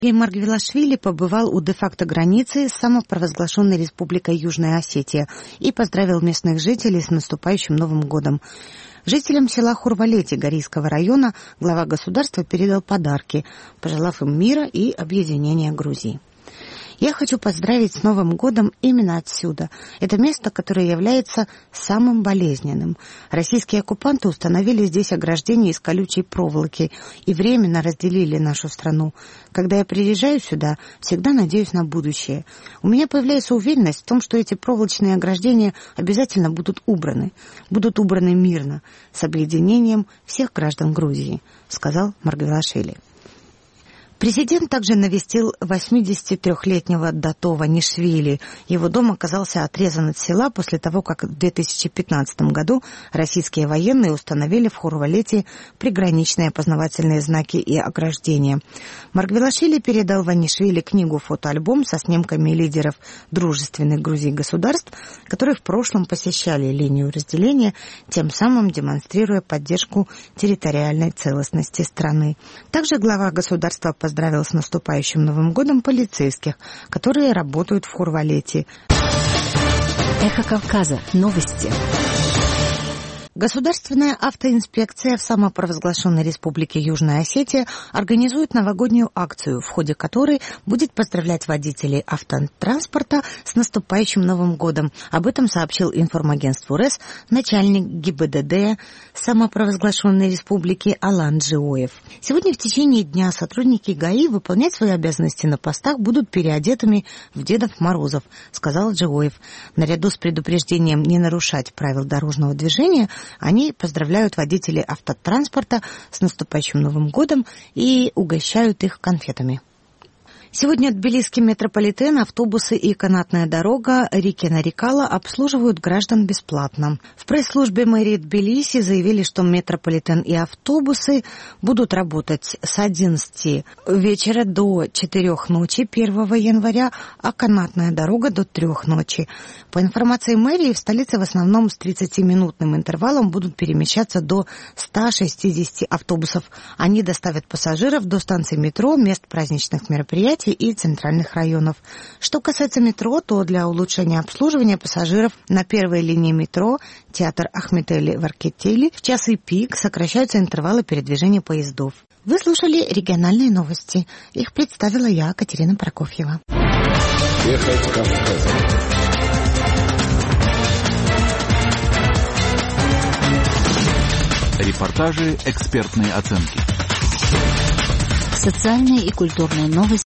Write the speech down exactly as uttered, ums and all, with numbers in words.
Маргвелашвили побывал у де-факто границы с самопровозглашенной республикой Южная Осетия и поздравил местных жителей с наступающим Новым годом. Жителям села Хурвалети Горийского района глава государства передал подарки, пожелав им мира и объединения Грузии. Я хочу поздравить с Новым годом именно отсюда. Это место, которое является самым болезненным. Российские оккупанты установили здесь ограждение из колючей проволоки и временно разделили нашу страну. Когда я приезжаю сюда, всегда надеюсь на будущее. У меня появляется уверенность в том, что эти проволочные ограждения обязательно будут убраны. Будут убраны мирно, с объединением всех граждан Грузии, сказал Маргвелашвили. Президент также навестил восьмидесятитрёхлетнего Дато Ванишвили. Его дом оказался отрезан от села после того, как в две тысячи пятнадцатом году российские военные установили в Хурвалети приграничные опознавательные знаки и ограждения. Маргвелашвили передал Ванишвили книгу-фотоальбом со снимками лидеров дружественных Грузии государств, которые в прошлом посещали линию разделения, тем самым демонстрируя поддержку территориальной целостности страны. Также глава государства поздравил с наступающим Новым годом полицейских, которые работают в Хурвалети. Эхо Кавказа. Новости. Государственная автоинспекция в самопровозглашенной республике Южная Осетия организует новогоднюю акцию, в ходе которой будет поздравлять водителей автотранспорта с наступающим Новым годом. Об этом сообщил информагентству РЭС начальник ГИБДД самопровозглашенной республики Алан Джиоев. Сегодня в течение дня сотрудники ГАИ выполнять свои обязанности на постах будут переодетыми в Дедов Морозов, сказал Джиоев. Наряду с предупреждением не нарушать правил дорожного движения, они поздравляют водителей автотранспорта с наступающим Новым годом и угощают их конфетами. Сегодня тбилисский метрополитен, автобусы и канатная дорога Рикена-Рикала обслуживают граждан бесплатно. В пресс-службе мэрии Тбилиси заявили, что метрополитен и автобусы будут работать с одиннадцати вечера до четырёх ночи первого января, а канатная дорога до трёх ночи. По информации мэрии, в столице в основном с тридцатиминутным интервалом будут перемещаться до ста шестидесяти автобусов. Они доставят пассажиров до станций метро, мест праздничных мероприятий и центральных районов. Что касается метро, то для улучшения обслуживания пассажиров на первой линии метро театр Ахметели в Аркетели в часы пик сокращаются интервалы передвижения поездов. Вы слушали региональные новости. Их представила я, Катерина Прокофьева. Ехать Кавказом. Репортажи, экспертные оценки. Социальные и культурные новости.